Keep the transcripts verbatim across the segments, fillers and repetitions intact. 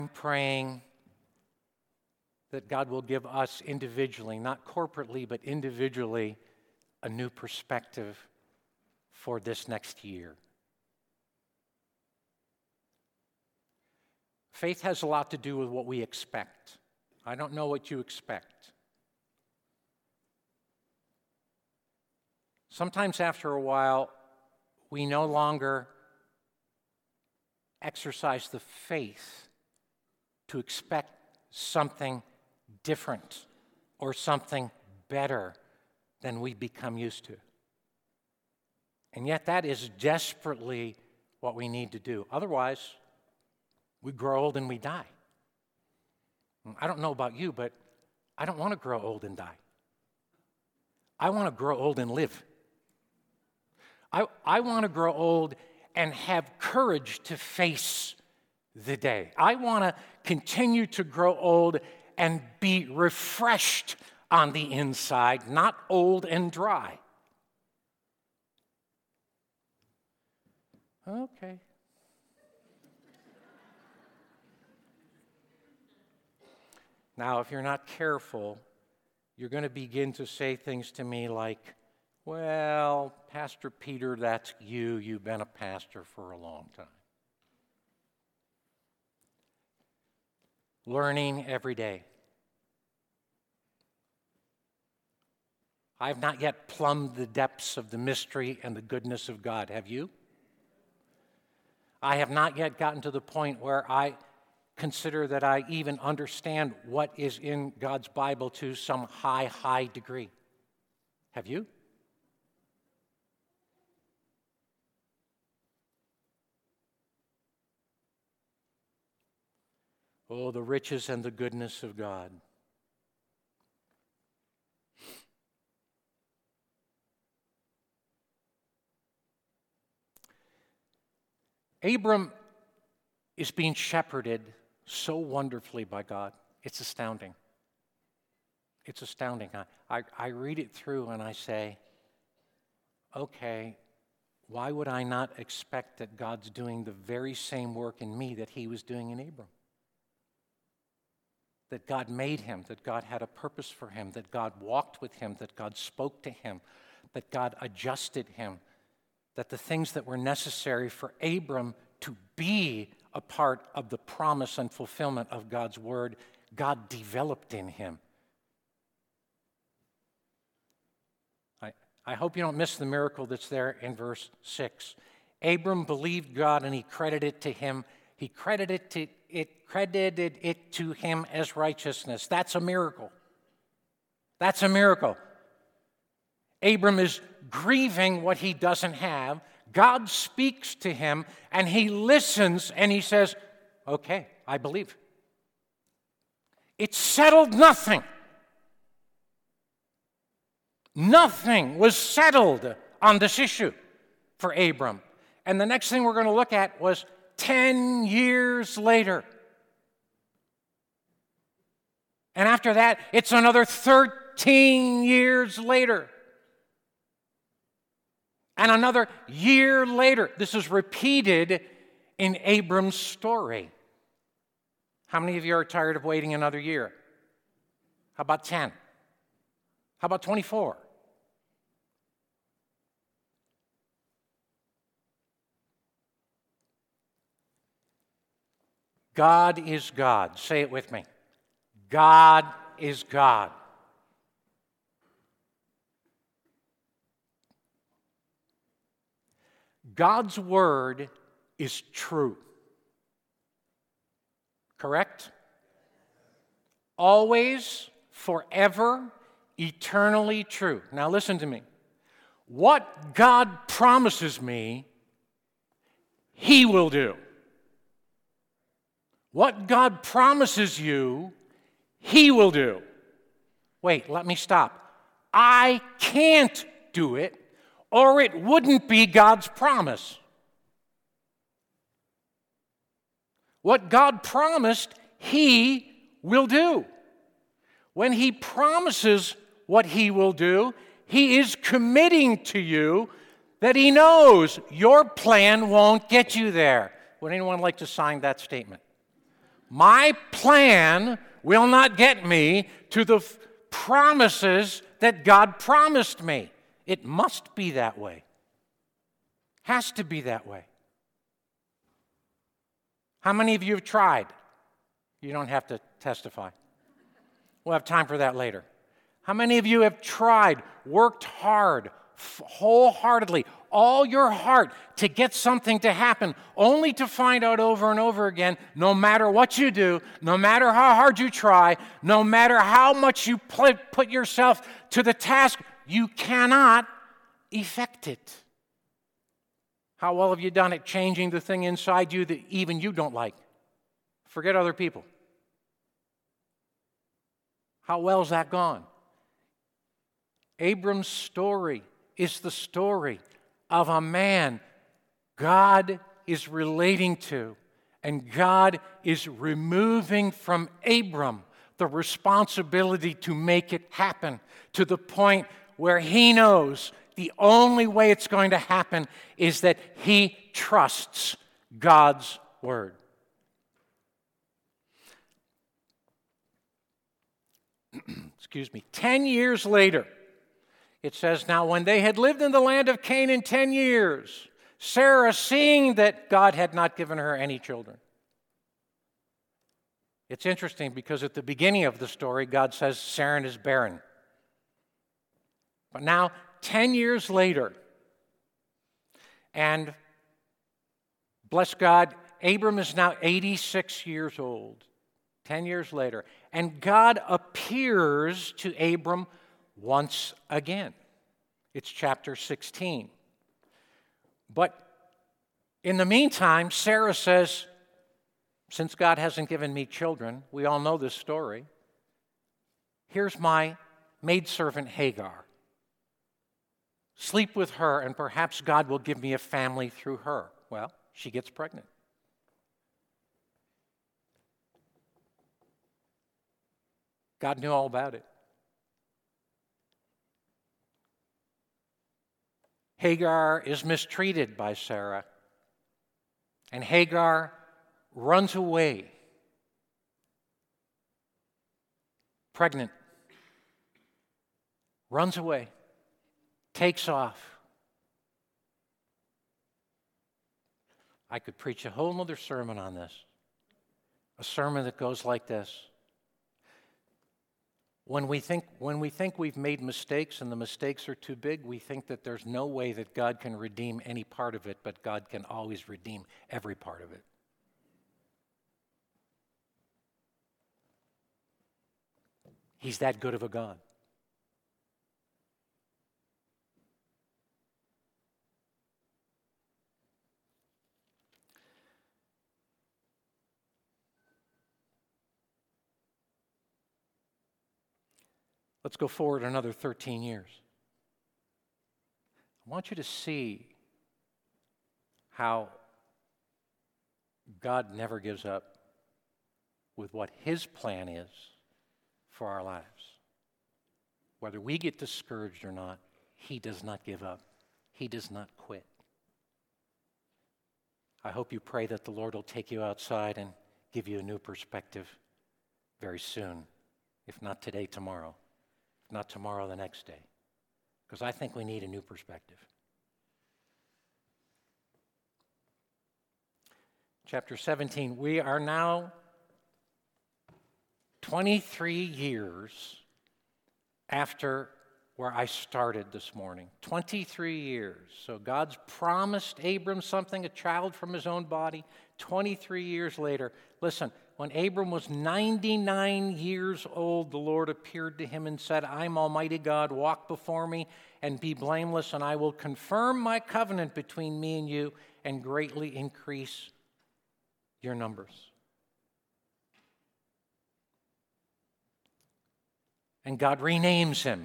praying that God will give us individually, not corporately, but individually, a new perspective for this next year. Faith has a lot to do with what we expect. I don't know what you expect. Sometimes after a while, we no longer exercise the faith to expect something different or something better than we become used to. And yet that is desperately what we need to do. Otherwise, we grow old and we die. I don't know about you, but I don't want to grow old and die. I want to grow old and live. I, I want to grow old and have courage to face the day. I want to continue to grow old and be refreshed on the inside, not old and dry. Okay. Now, if you're not careful, you're going to begin to say things to me like, well, Pastor Peter, that's you. You've been a pastor for a long time. Learning every day. I have not yet plumbed the depths of the mystery and the goodness of God. Have you? I have not yet gotten to the point where I consider that I even understand what is in God's Bible to some high, high degree. Have you? Oh, the riches and the goodness of God. Abram is being shepherded so wonderfully by God. It's astounding. It's astounding. I, I, I read it through and I say, okay, why would I not expect that God's doing the very same work in me that he was doing in Abram? That God made him, that God had a purpose for him, that God walked with him, that God spoke to him, that God adjusted him, that the things that were necessary for Abram to be a part of the promise and fulfillment of God's word, God developed in him. I, I hope you don't miss the miracle that's there in verse six. Abram believed God and he credited it to him. He credited to it, credited it to him as righteousness. That's a miracle. That's a miracle. Abram is grieving what he doesn't have. God speaks to him, and he listens, and he says, okay, I believe. It settled nothing. Nothing was settled on this issue for Abram. And the next thing we're going to look at was ten years later. And after that, it's another thirteen years later. And another year later. This is repeated in Abram's story. How many of you are tired of waiting another year? How about ten? How about twenty-four? God is God. Say it with me. God is God. God's word is true. Correct? Always, forever, eternally true. Now listen to me. What God promises me, he will do. What God promises you, he will do. Wait, let me stop. I can't do it, or it wouldn't be God's promise. What God promised, he will do. When he promises what he will do, he is committing to you that he knows your plan won't get you there. Would anyone like to sign that statement? my plan will not get me to the f- promises that God promised me. It must be that way. Has to be that way. How many of you have tried? You don't have to testify. We'll have time for that later. How many of you have tried, worked hard, f- wholeheartedly, all your heart to get something to happen, only to find out over and over again, no matter what you do, no matter how hard you try, no matter how much you pl- put yourself to the task, you cannot effect it? How well have you done at changing the thing inside you that even you don't like? Forget other people. How well has that gone? Abram's story is the story of a man God is relating to, and God is removing from Abram the responsibility to make it happen, to the point where he knows the only way it's going to happen is that he trusts God's word. Excuse me. Ten years later, it says, now when they had lived in the land of Canaan ten years, Sarah, seeing that God had not given her any children. It's interesting because at the beginning of the story, God says Sarah is barren. But now, ten years later, and bless God, Abram is now eighty-six years old. Ten years later. And God appears to Abram once again. It's chapter sixteen. But in the meantime, Sarah says, since God hasn't given me children, we all know this story, here's my maidservant Hagar. Sleep with her, and perhaps God will give me a family through her. Well, she gets pregnant. God knew all about it. Hagar is mistreated by Sarah, and Hagar runs away, pregnant, runs away, takes off. I could preach a whole other sermon on this, a sermon that goes like this. When we think when we think we've made mistakes and the mistakes are too big, we think that there's no way that God can redeem any part of it, but God can always redeem every part of it. He's that good of a God. Let's go forward another thirteen years. I want you to see how God never gives up with what His plan is for our lives. Whether we get discouraged or not, He does not give up. He does not quit. I hope you pray that the Lord will take you outside and give you a new perspective very soon, if not today, tomorrow. Not tomorrow, the next day. Because I think we need a new perspective. Chapter seventeen, we are now twenty-three years after where I started this morning. twenty-three years. So God's promised Abram something, a child from his own body. twenty-three years later, listen, when Abram was ninety-nine years old, the Lord appeared to him and said, I'm Almighty God, walk before me and be blameless, and I will confirm my covenant between me and you and greatly increase your numbers. And God renames him.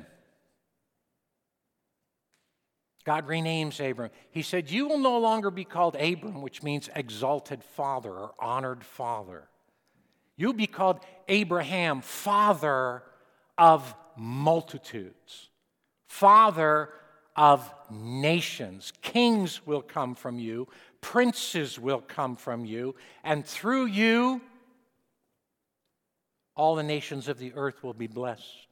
God renames Abram. He said, you will no longer be called Abram, which means exalted father or honored father. You'll be called Abraham, father of multitudes, father of nations. Kings will come from you, princes will come from you, and through you, all the nations of the earth will be blessed.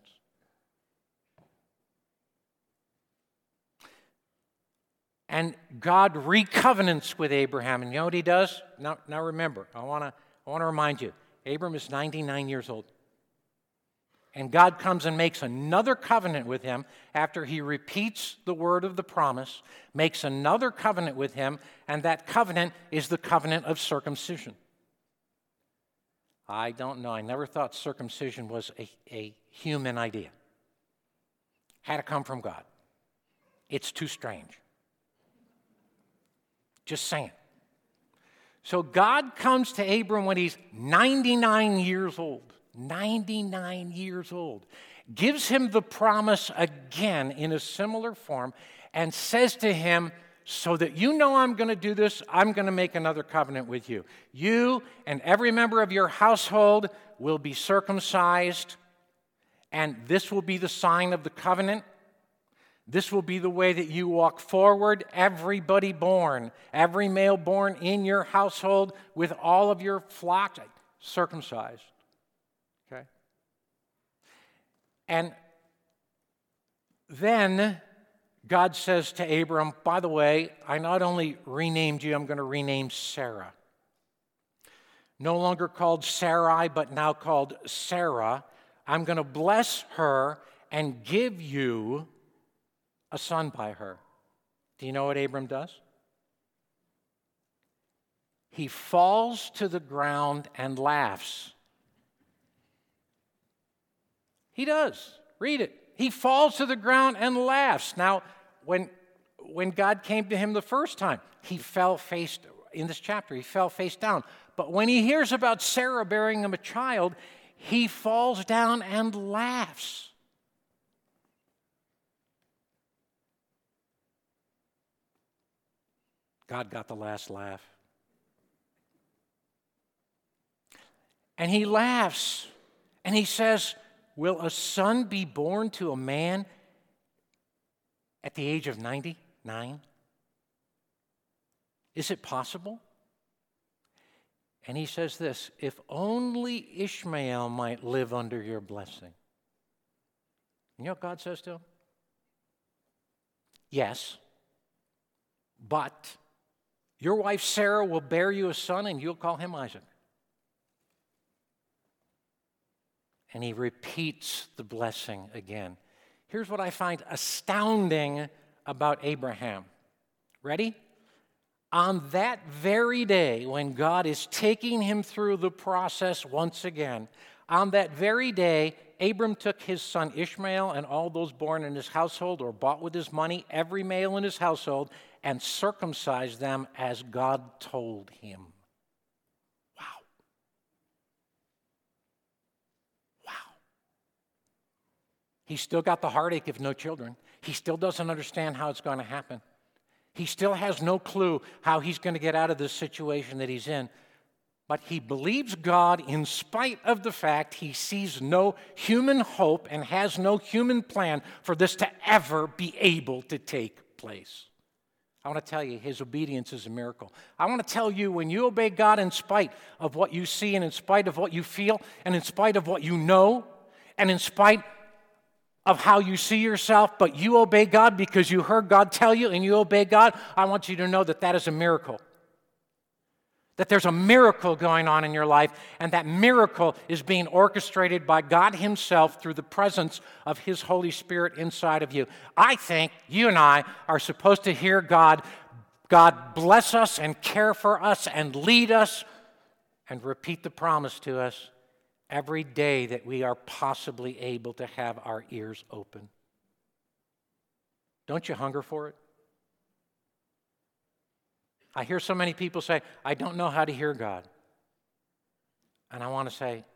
And God recovenants with Abraham. And you know what he does? Now, now remember, I want to I want to remind you, Abram is ninety-nine years old. And God comes and makes another covenant with him after he repeats the word of the promise, makes another covenant with him, and that covenant is the covenant of circumcision. I don't know. I never thought circumcision was a, a human idea. Had to come from God. It's too strange. Just saying. So God comes to Abram when he's ninety-nine years old. ninety-nine years old. Gives him the promise again in a similar form and says to him, so that you know I'm going to do this, I'm going to make another covenant with you. You and every member of your household will be circumcised, and this will be the sign of the covenant. This will be the way that you walk forward. Everybody born, every male born in your household with all of your flock, circumcised. Okay? And then God says to Abram, by the way, I not only renamed you, I'm going to rename Sarah. No longer called Sarai, but now called Sarah. I'm going to bless her and give you a son by her. Do you know what Abram does? He falls to the ground and laughs. He does. Read it. He falls to the ground and laughs. Now, when, when God came to him the first time, he fell face, in this chapter, he fell face down. But when he hears about Sarah bearing him a child, he falls down and laughs. God got the last laugh. And he laughs, and he says, will a son be born to a man at the age of ninety-nine? Is it possible? And he says this, if only Ishmael might live under your blessing. You know what God says to him? Yes, but your wife Sarah will bear you a son, and you'll call him Isaac. And he repeats the blessing again. Here's what I find astounding about Abraham. Ready? On that very day, when God is taking him through the process once again, on that very day, Abram took his son Ishmael and all those born in his household or bought with his money, every male in his household, and circumcised them as God told him. Wow. Wow. He's still got the heartache of no children. He still doesn't understand how it's going to happen. He still has no clue how he's going to get out of this situation that he's in. But he believes God in spite of the fact he sees no human hope and has no human plan for this to ever be able to take place. I want to tell you, his obedience is a miracle. I want to tell you, when you obey God in spite of what you see and in spite of what you feel and in spite of what you know and in spite of how you see yourself, but you obey God because you heard God tell you and you obey God, I want you to know that that is a miracle. That there's a miracle going on in your life, and that miracle is being orchestrated by God himself through the presence of his Holy Spirit inside of you. I think you and I are supposed to hear God, God bless us and care for us and lead us and repeat the promise to us every day that we are possibly able to have our ears open. Don't you hunger for it? I hear so many people say, I don't know how to hear God. And I want to say,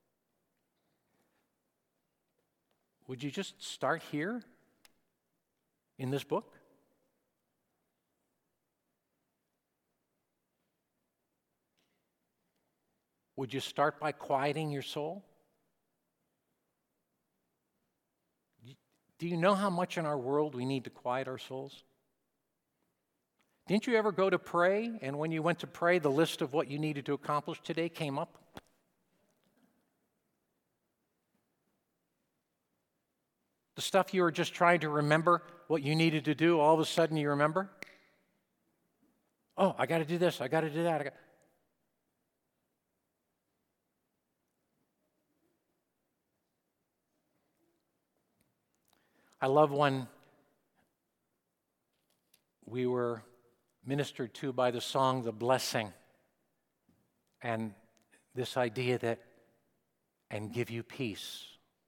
would you just start here in this book? Would you start by quieting your soul? Do you know how much in our world we need to quiet our souls? Didn't you ever go to pray, and when you went to pray, the list of what you needed to accomplish today came up? The stuff you were just trying to remember what you needed to do, all of a sudden you remember? Oh, I got to do this, I got to do that. I got... I love when we were ministered to by the song, The Blessing, and this idea that, and give you peace.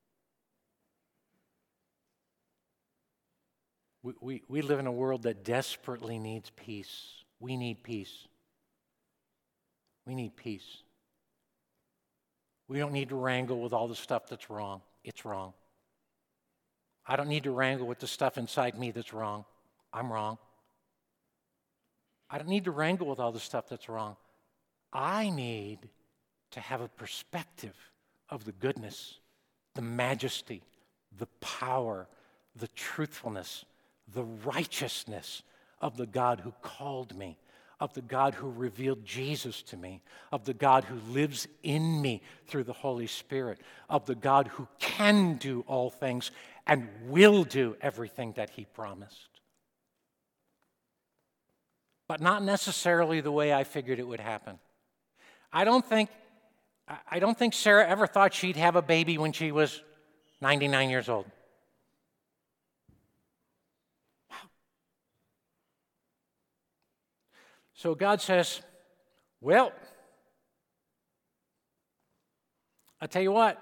We, we, we live in a world that desperately needs peace. We need peace. We need peace. We don't need to wrangle with all the stuff that's wrong. It's wrong. I don't need to wrangle with the stuff inside me that's wrong. I'm wrong. I don't need to wrangle with all the stuff that's wrong. I need to have a perspective of the goodness, the majesty, the power, the truthfulness, the righteousness of the God who called me, of the God who revealed Jesus to me, of the God who lives in me through the Holy Spirit, of the God who can do all things and will do everything that he promised. But not necessarily the way I figured it would happen. I don't think, I don't think Sarah ever thought she'd have a baby when she was ninety-nine years old. Wow. So God says, well, I'll tell you what.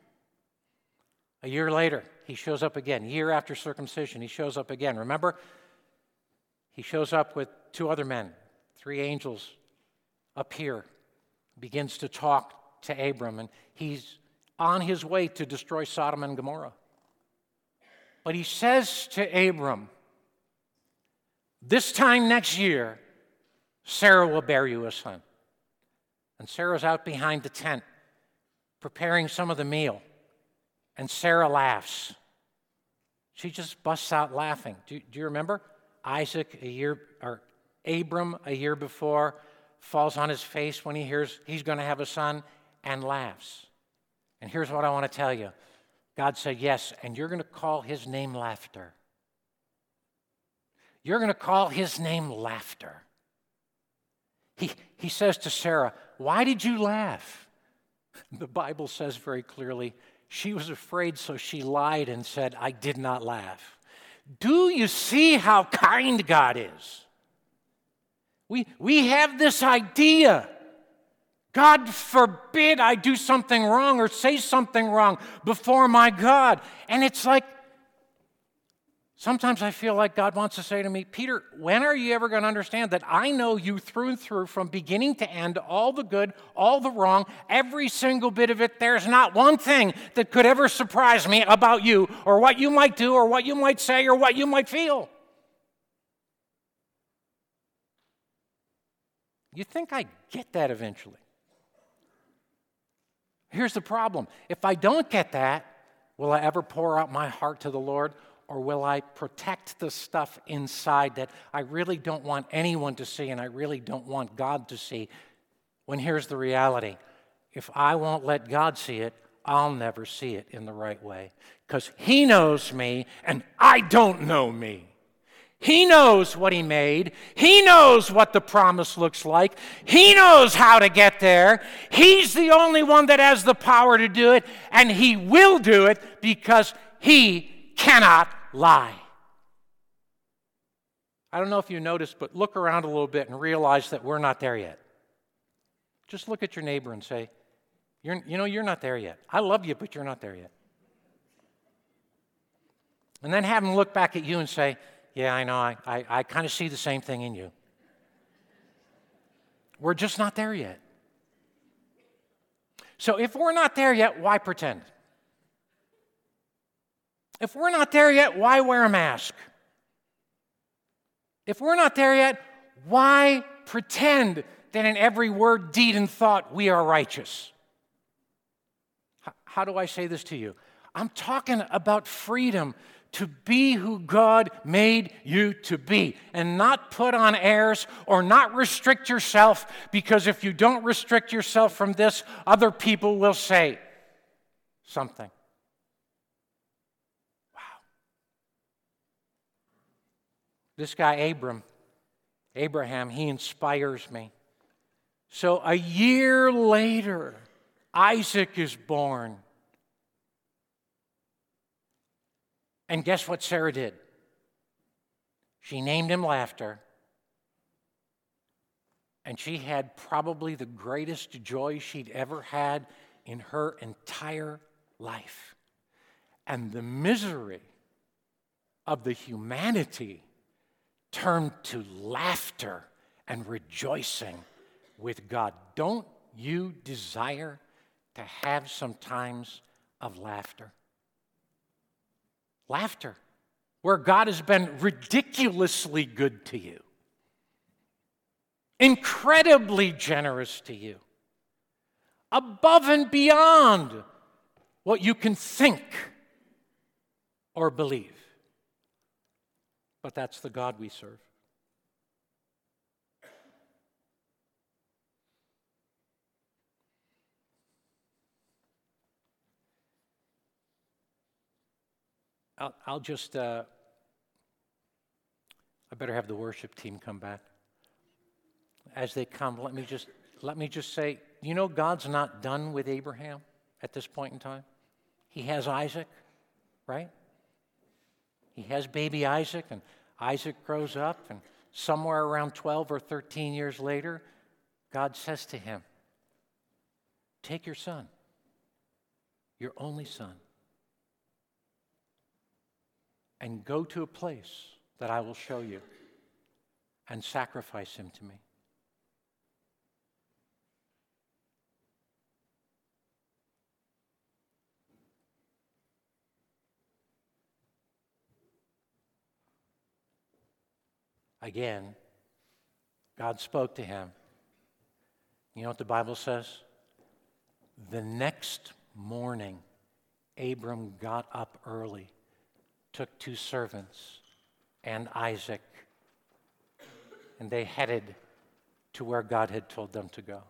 A year later, he shows up again. A year after circumcision, he shows up again. Remember? He shows up with two other men, three angels up here, begins to talk to Abram, and he's on his way to destroy Sodom and Gomorrah. But he says to Abram, this time next year, Sarah will bear you a son. And Sarah's out behind the tent, preparing some of the meal, and Sarah laughs. She just busts out laughing. Do, do you remember? Isaac, a year, or Abram, a year before, falls on his face when he hears he's going to have a son and laughs. And here's what I want to tell you. God said, yes, and you're going to call his name Laughter. You're going to call his name Laughter. He, he says to Sarah, why did you laugh? The Bible says very clearly, she was afraid, so she lied and said, I did not laugh. Do you see how kind God is? We, we have this idea. God forbid I do something wrong or say something wrong before my God. And it's like, sometimes I feel like God wants to say to me, Peter, when are you ever going to understand that I know you through and through from beginning to end, all the good, all the wrong, every single bit of it. There's not one thing that could ever surprise me about you or what you might do or what you might say or what you might feel. You think I get that eventually? Here's the problem. If I don't get that, will I ever pour out my heart to the Lord? Or will I protect the stuff inside that I really don't want anyone to see and I really don't want God to see? When here's the reality. If I won't let God see it, I'll never see it in the right way. Because he knows me and I don't know me. He knows what he made. He knows what the promise looks like. He knows how to get there. He's the only one that has the power to do it, and he will do it because he cannot lie. I don't know if you noticed, but look around a little bit and realize that we're not there yet. Just look at your neighbor and say, you're, you know, you're not there yet. I love you, but you're not there yet. And then have him look back at you and say, yeah, I know, I, I, I kind of see the same thing in you. We're just not there yet. So if we're not there yet, why pretend? If we're not there yet, why wear a mask? If we're not there yet, why pretend that in every word, deed, and thought we are righteous? H- how do I say this to you? I'm talking about freedom to be who God made you to be and not put on airs or not restrict yourself, because if you don't restrict yourself from this, other people will say something. Wow. This guy, Abram, Abraham, he inspires me. So a year later, Isaac is born. And guess what Sarah did? She named him Laughter. And she had probably the greatest joy she'd ever had in her entire life. And the misery of the humanity turned to laughter and rejoicing with God. Don't you desire to have some times of laughter? Laughter, where God has been ridiculously good to you, incredibly generous to you, above and beyond what you can think or believe. But that's the God we serve. I'll, I'll just, uh, I better have the worship team come back. As they come, let me just, let me just say, you know God's not done with Abraham at this point in time? He has Isaac, right? He has baby Isaac, and Isaac grows up, and somewhere around twelve or thirteen years later, God says to him, take your son, your only son, and go to a place that I will show you and sacrifice him to me. Again, God spoke to him. You know what the Bible says? The next morning, Abram got up early, took two servants and Isaac, and they headed to where God had told them to go.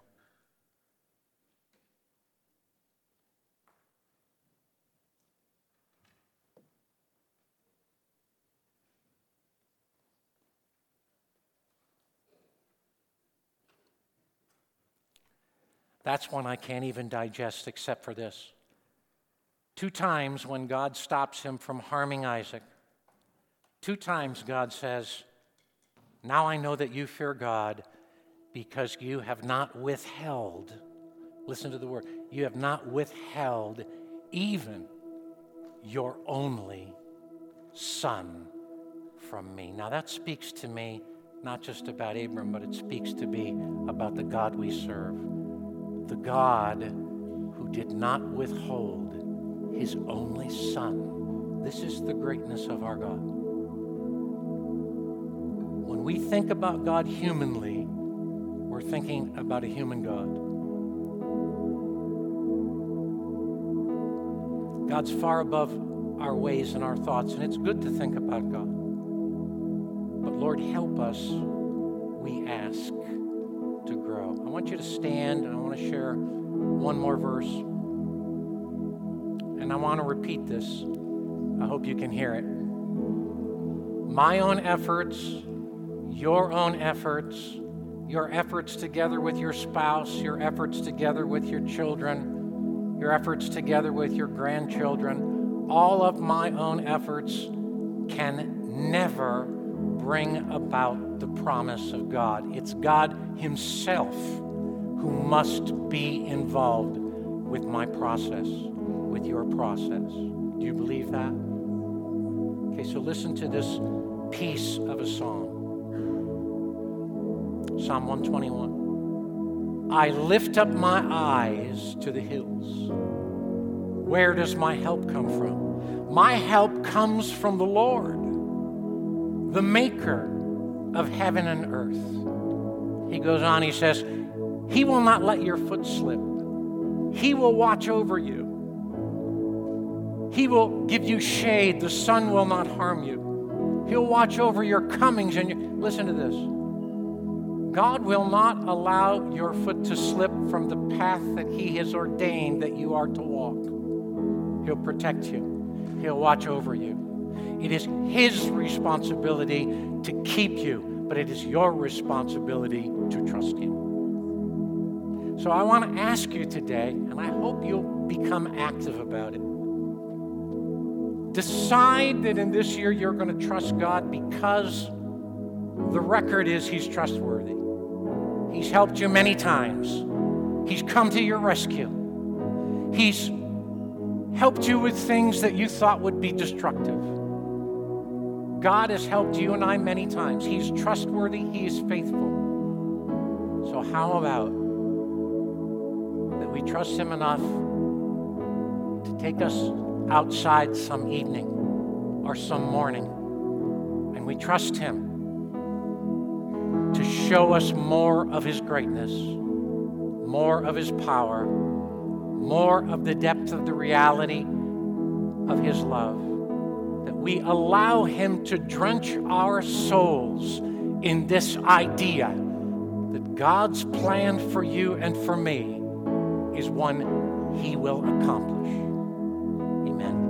That's one I can't even digest except for this. Two times when God stops him from harming Isaac, two times God says, now I know that you fear God because you have not withheld, listen to the word, you have not withheld even your only son from me. Now that speaks to me not just about Abram, but it speaks to me about the God we serve. The God who did not withhold his only son. This is the greatness of our God. When we think about God humanly, we're thinking about a human God. God's far above our ways and our thoughts, and it's good to think about God. But Lord, help us, we ask, to grow. I want you to stand, and I want to share one more verse. And I want to repeat this. I hope you can hear it. My own efforts, your own efforts, your efforts together with your spouse, your efforts together with your children, your efforts together with your grandchildren, all of my own efforts can never bring about the promise of God. It's God Himself who must be involved with my process, with your process. Do you believe that? Okay, so listen to this piece of a psalm. Psalm one twenty-one. I lift up my eyes to the hills. Where does my help come from? My help comes from the Lord, the maker of heaven and earth. He goes on, he says, He will not let your foot slip. He will watch over you. He will give you shade. The sun will not harm you. He'll watch over your comings and your... Listen to this. God will not allow your foot to slip from the path that He has ordained that you are to walk. He'll protect you. He'll watch over you. It is His responsibility to keep you, but it is your responsibility to trust Him. So I want to ask you today, and I hope you'll become active about it. Decide that in this year you're going to trust God, because the record is He's trustworthy. He's helped you many times. He's come to your rescue. He's helped you with things that you thought would be destructive. God has helped you and I many times. He's trustworthy. He is faithful. So how about that we trust Him enough to take us outside some evening or some morning, and we trust Him to show us more of His greatness, more of His power, more of the depth of the reality of His love, that we allow Him to drench our souls in this idea that God's plan for you and for me is one He will accomplish. Amen.